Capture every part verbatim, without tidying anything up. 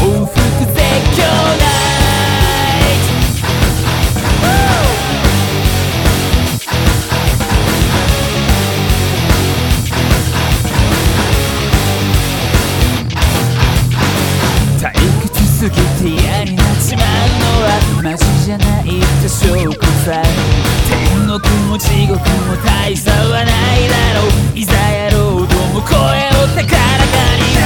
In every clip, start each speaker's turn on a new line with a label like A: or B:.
A: 復絶叫ナイト。退屈すぎて嫌になっちまうのはマジじゃないって証拠さ。天国も地獄も大差はないだろう。いざやろうとも声を高らかに。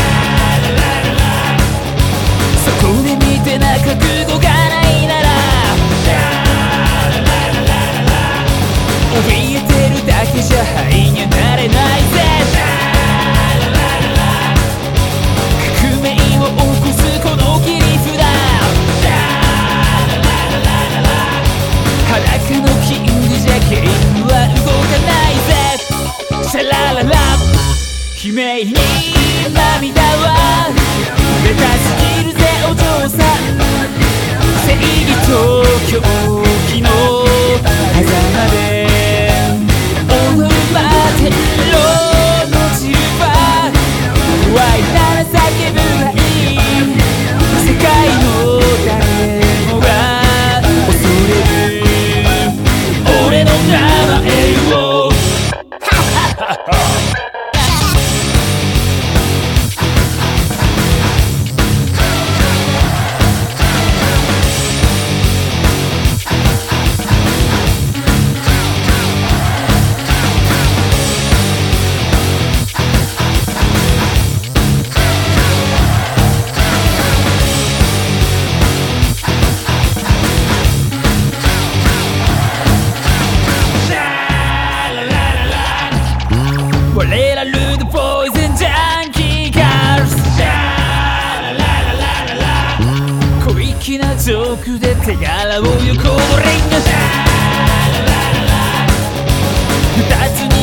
A: そこで見てな覚悟がないなら怯えてるだけじゃ灰にはなれないぜ。革命を起こすこの切り札。裸のキングじゃゲームは動かないぜ。シャラララ悲鳴に涙は冷たすぎるぜお嬢さん。正義と狂気の狭間で踊るバテロの血は怖いなら叫ぶがいい。世界の誰もが恐れる俺の名前を我らルードポイズンジャンキーガールズ。小粋なジョークで手柄を横取り。二つの